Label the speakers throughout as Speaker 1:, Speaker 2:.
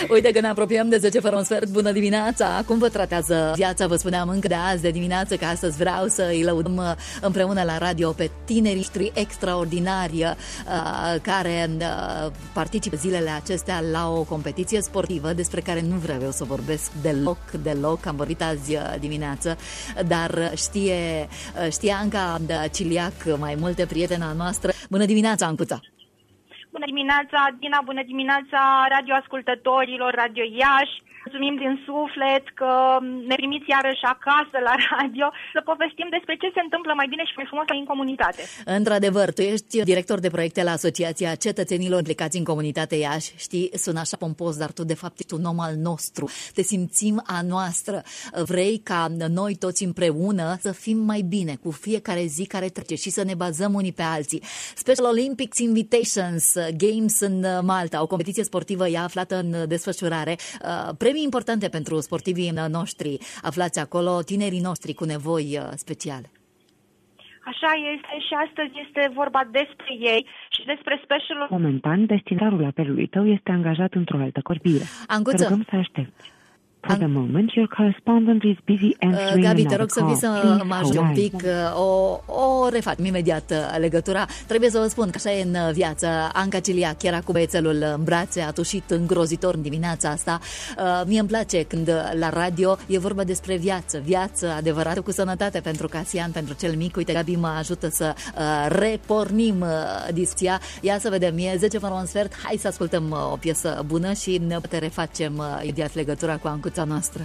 Speaker 1: Uite că ne apropiem de 10 fără un sfert. Bună dimineața! Cum vă tratează viața? Vă spuneam încă de azi de dimineață că astăzi vreau să îi lăudăm împreună la radio pe tinerii extraordinari care participă zilele acestea la o competiție sportivă despre care nu vreau eu să vorbesc deloc. Am vorbit azi dimineață, dar știe Anca Ciliac mai multe, prietena noastră. Bună dimineața, Ancuța!
Speaker 2: Bună dimineața, Dina, bună dimineața radioascultătorilor, Radio Iași. Mulțumim din suflet că ne primiți iarăși acasă la radio să povestim despre ce se întâmplă mai bine și mai frumos în comunitate.
Speaker 1: Într-adevăr, tu ești director de proiecte la Asociația Cetățenilor Implicați în Comunitate Iași. Știi, sună așa pompos, dar tu de fapt ești un om al nostru. Te simțim a noastră. Vrei ca noi toți împreună să fim mai bine cu fiecare zi care trece și să ne bazăm unii pe alții. Special Olympics Invitations Games în Malta, o competiție sportivă ea aflată în desfășurare. Premii importante pentru sportivii noștri aflați acolo, tinerii noștri cu nevoi speciale.
Speaker 2: Așa este și astăzi este vorba despre ei și despre special.
Speaker 3: Momentan, destinarul apelului tău este angajat într-o altă corbire.
Speaker 1: Ancuță,
Speaker 3: te rugăm să aștepți. For the moment, your correspondent is busy answering
Speaker 1: Gabi, te rog să vii să mă ajut un pic. O refacem imediat legătura. Trebuie să vă spun că așa e în viață. Anca Ciliac era cu băiețelul în brațe, a tușit îngrozitor în dimineața asta. Mie îmi place când la radio e vorba despre viață adevărată cu sănătate pentru Casian, pentru cel mic. Uite, Gabi mă ajută să repornim discuția. Ia să vedem, e 10 fără un sfert. Hai să ascultăm o piesă bună și ne refacem imediat legătura cu Ancuța noastră.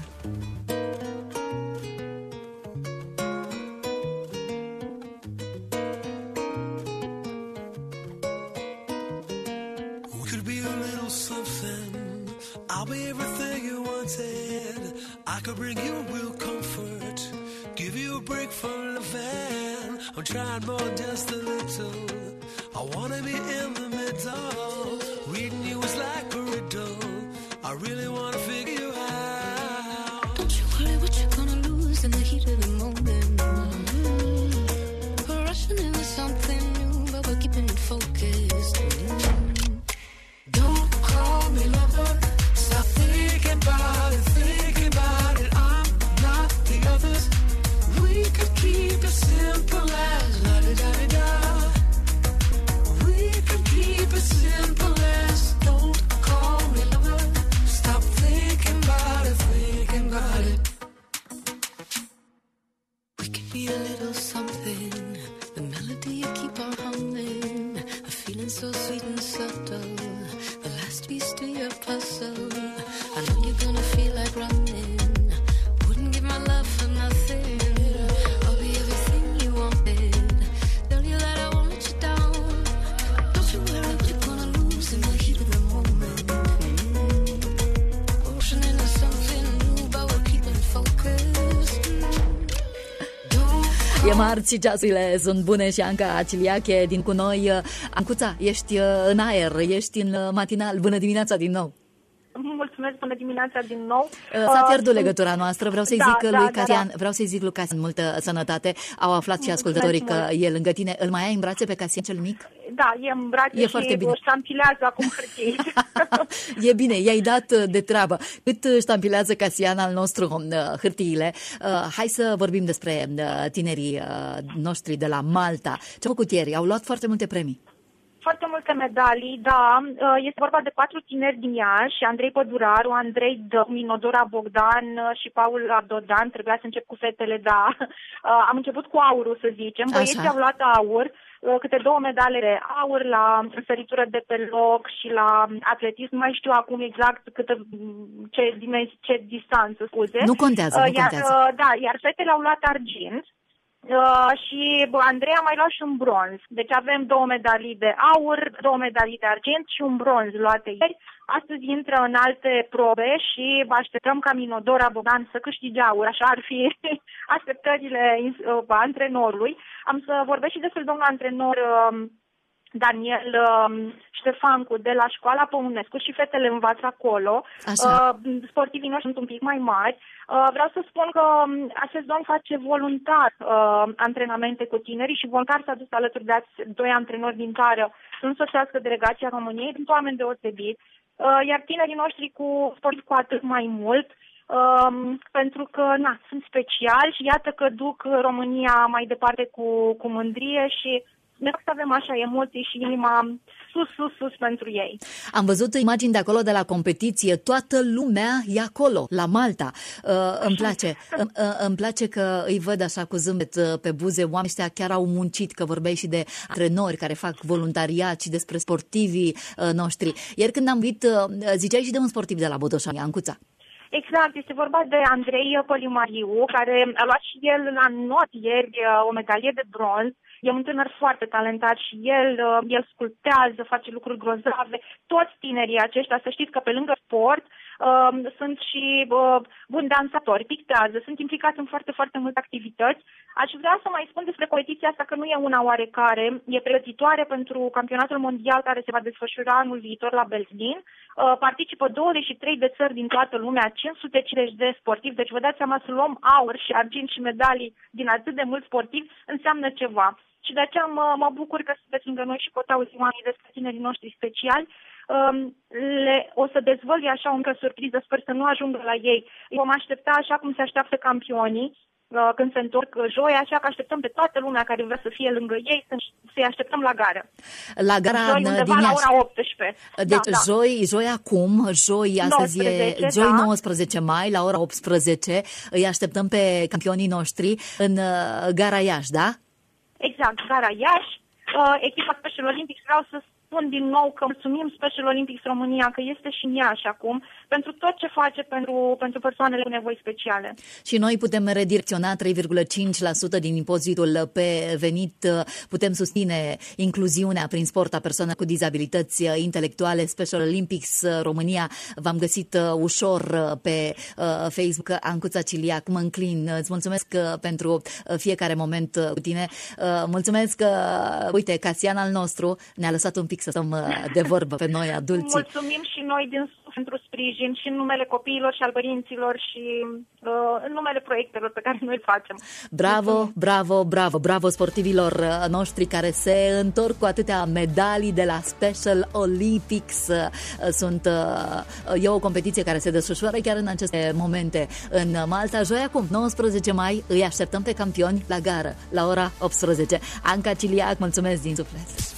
Speaker 4: Could be a little something. I'll be everything you wanted. I could bring you real comfort, give you a break from the van. I'm trying more, just a little. I wanna be in the middle. Reading you is like a riddle. I really wanna figure you out.
Speaker 5: Don't you worry what you're gonna lose in the heat of the moment. We're rushing into something new, but we're keeping it focused.
Speaker 4: Don't call me lover. Stop thinking about it, thinking about it. I'm not the others. We could keep it simple as la-di-da-di-da. We could keep it simple as don't call me lover. Stop thinking about it, thinking about it.
Speaker 5: We could be a little something. The melody you keep on humming. A feeling so sweet and subtle. The last piece to your puzzle. I know you're gonna feel like running. Wouldn't give my love for nothing. I'll be everything you wanted. Tell you that I won't let you down. Don't you worry what you're gonna lose in the heat of the moment. Ocean into something new, but we're keeping focused.
Speaker 1: E marți și ceasurile sunt bune și Anca Ciliac e din cu noi. Ancuța, ești în aer, ești în matinal. Bună dimineața din nou!
Speaker 2: Mulțumesc, bună dimineața din nou.
Speaker 1: S-a pierdut legătura noastră, vreau să-i zic lui Casian, vreau să-i zic lui Casian multă sănătate. Au aflat și ascultătorii că e lângă tine. Îl mai ai în brațe pe Casian cel mic?
Speaker 2: Da, e în brațe
Speaker 1: foarte bine.
Speaker 2: Ștampilează acum hârtii.
Speaker 1: E bine, i-ai dat de treabă. Cât ștampilează Casian al nostru hârtiile. Hai să vorbim despre tinerii noștri de la Malta. Ce-au făcut ieri? Au luat foarte multe premii.
Speaker 2: Foarte multe medalii, da. Este vorba de 4 tineri din Iași, Andrei Păduraru, Andrei Minodora Bogdan și Paul Abdodan. Trebuia să încep cu fetele, da. Am început cu aurul, să zicem. Băieții au luat aur, câte 2 medale de aur la săritură de pe loc și la atletism. Nu mai știu acum exact ce distanță, scuze.
Speaker 1: Nu contează, nu contează.
Speaker 2: Iar fetele au luat argint. Și Andrei a mai luat și un bronz. Deci avem 2 medalii de aur, 2 medalii de argint și un bronz luate ieri. Astăzi intră în alte probe și așteptăm ca Minodora Bogdan să câștige aur. Așa ar fi așteptările antrenorului. Am să vorbesc și despre domnul antrenor Daniel Ștefancu de la școala Păunescu și fetele învață acolo. Sportivii noștri sunt un pic mai mari. Vreau să spun că acest domn face voluntar antrenamente cu tinerii și voluntar s-a dus alături de 2 antrenori din țară să însoțească delegația României. Sunt oameni deosebiți. iar tinerii noștri cu atât mai mult, pentru că sunt speciali și iată că duc România mai departe cu mândrie și ne fac să avem așa emoții și inima sus pentru ei.
Speaker 1: Am văzut imagini de acolo, de la competiție, toată lumea e acolo, la Malta. Îmi place că îi văd așa cu zâmbet pe buze, oamenii ăștia chiar au muncit, că vorbeai și de antrenori care fac voluntariat și despre sportivii noștri. Iar când am văzut, ziceai și de un sportiv de la Botoșani, Ancuța.
Speaker 2: Exact, este vorba de Andrei Pălimariu, care a luat și el la not ieri o medalie de bronz. E un tânăr foarte talentat și el sculptează, face lucruri grozave. Toți tinerii aceștia, să știți că pe lângă sport sunt și buni dansatori, pictează, sunt implicați în foarte, foarte multe activități. Aș vrea să mai spun despre competiția asta că nu e una oarecare, e pregătitoare pentru campionatul mondial care se va desfășura anul viitor la Belzin. Participă 23 de țări din toată lumea, 550 de sportivi, deci vă dați seama să luăm aur și argint și medalii din atât de mulți sportivi înseamnă ceva. Și de aceea mă bucur că sunteți lângă noi și pot auzi oamenii despre tinerii noștri speciali. O să dezvălui așa o mică surpriză, sper să nu ajungă la ei. Vom aștepta așa cum se așteaptă campionii când se întorc joi, așa că așteptăm pe toată lumea care vrea să fie lângă ei, să-i așteptăm la gară.
Speaker 1: La gara
Speaker 2: joi, undeva la ora 18.
Speaker 1: Deci joi astăzi 19, e joi 19 mai, la ora 18, îi așteptăm pe campionii noștri în gara Iași, da? Exact, gara Iași. Echipa Special Olympics, vreau să spun din nou că mulțumim Special Olympics România, că este și în Iași acum, pentru tot ce face pentru persoanele cu nevoi speciale. Și noi putem redirecționa 3,5% din impozitul pe venit, putem susține incluziunea prin sport a persoanelor cu dizabilități intelectuale. Special Olympics România, v-am găsit ușor pe Facebook. Ancuța Ciliac, mă înclin, îți mulțumesc pentru fiecare moment cu tine. Mulțumesc că, uite, Casian al nostru ne-a lăsat un pic să stăm de vorbă pe noi, adulții. Mulțumim și noi din suflet pentru sprijin și în numele copiilor și al părinților și în numele proiectelor pe care noi îl facem. Bravo sportivilor noștri care se întorc cu atâtea medalii de la Special Olympics. E o competiție care se desfășoară chiar în aceste momente în Malta. Joi acum, 19 mai, îi așteptăm pe campioni la gară, la ora 18. Anca Ciliac, mulțumesc din suflet!